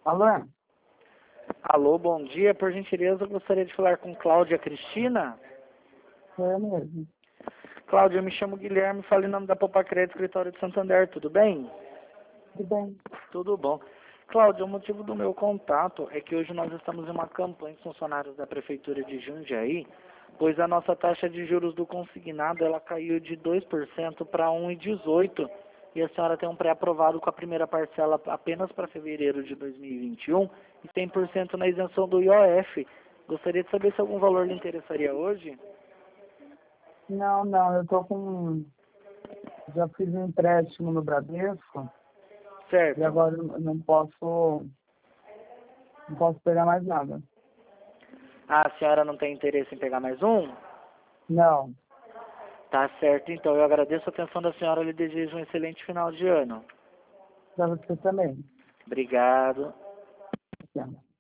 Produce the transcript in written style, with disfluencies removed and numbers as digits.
Alô? Alô, bom dia. Por gentileza, eu gostaria de falar com Cláudia Cristina. É mesmo. Cláudia, eu me chamo Guilherme, falo em nome da Poupa Crédito, escritório de Santander, tudo bem? Tudo bem. Tudo bom. Cláudia, o motivo do meu contato é que hoje nós estamos em uma campanha de funcionários da Prefeitura de Jundiaí, pois a nossa taxa de juros do consignado ela caiu de 2% para 1,18%, e a senhora tem um pré-aprovado com a primeira parcela apenas para fevereiro de 2021 e 100% na isenção do IOF. Gostaria de saber se algum valor lhe interessaria hoje? Não, eu tô com... Já fiz um empréstimo no Bradesco e Certo. agora eu não posso pegar mais nada. A senhora não tem interesse em pegar mais um? Não, Tá certo, então. Eu agradeço a atenção da senhora e lhe desejo um excelente final de ano. para você também. Obrigado. Obrigada.